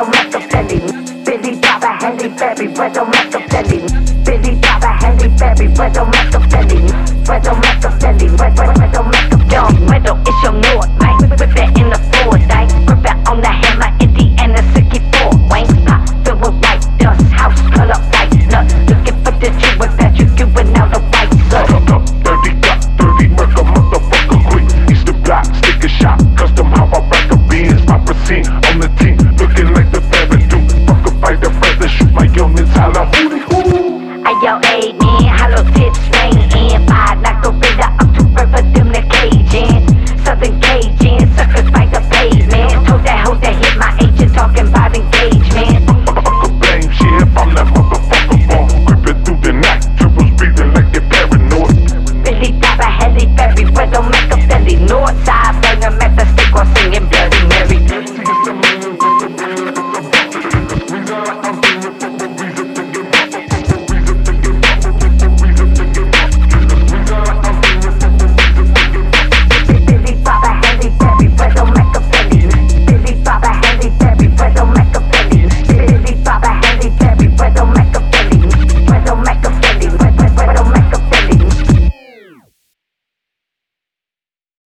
don't Machiavelli. Billy Bob a Halle Berry, but don't Machiavelli. Billy Bob a Halle Berry, but don't Machiavelli. But don't Machiavelli, but don't Machiavelli. Young Widow, it's your Lord, man. Whip that in the Ford, right? Grip it on the hammer, Indiana 64. Wayne pop, filled with white dust, house color white nut. Looking for the Jew with Patrick, you and now the white sun. Dirty got 30 murder, motherfucker quick. Eastern block, stick a shot, custom how I rack a beans. My routine on the team, looking like the favorite dude. Fuck a fight the president, shoot my youngins, holla hootie hoo. Ayo, amen, hollow tips, rain in. Five like a river, up to river, them the Cajun. Southern Cajun, suckers fight the pavement. Told that hoe that hit my agent, talking about engagement. Motherfucker blame shit, if I'm that motherfucker wrong. Creeping through the night, triples breathing like they're paranoid. Billy Bob a Halle Berry, but don't Machiavelli. Northside.